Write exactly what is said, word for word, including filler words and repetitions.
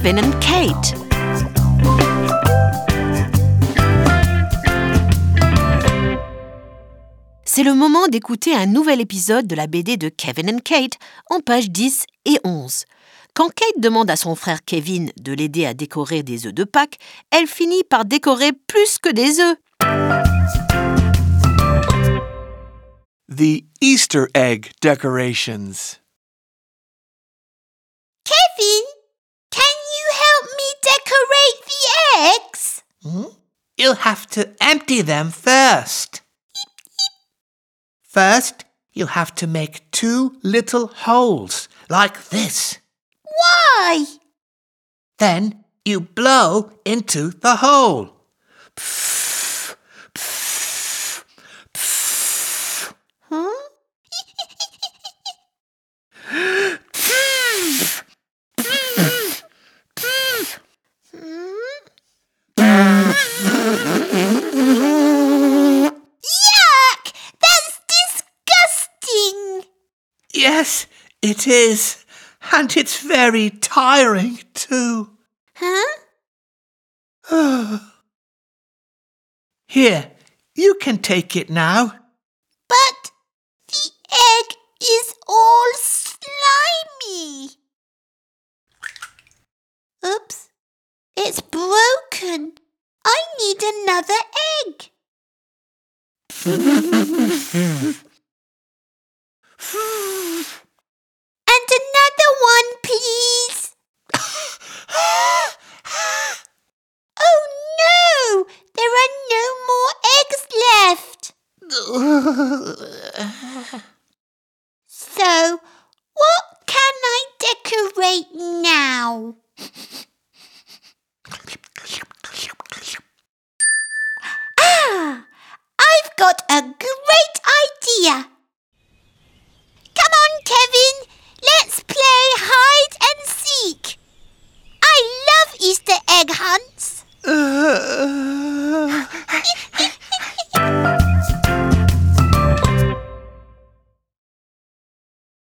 Kevin and Kate. C'est le moment d'écouter un nouvel épisode de la B D de Kevin and Kate en pages dix et onze. Quand Kate demande à son frère Kevin de l'aider à décorer des œufs de Pâques, elle finit par décorer plus que des œufs. The Easter egg decorations. Kevin, can you help me decorate the eggs? Hmm? You'll have to empty them first. First, you'll have to make two little holes, like this. Why? Then you blow into the hole. Pfft, pfft, pfft. Huh? Pfft, pfft, pfft. Yuck! That's disgusting! Yes, it is. And it's very tiring too. Huh? Here, you can take it now. But the egg is all slimy. Oops, it's broken. I need another egg. And another one, please. Oh no, there are no more eggs left. So, what can I decorate now? Ah, I've got a great idea. Come on, Kevin, let's play hide and seek. I love Easter egg hunt.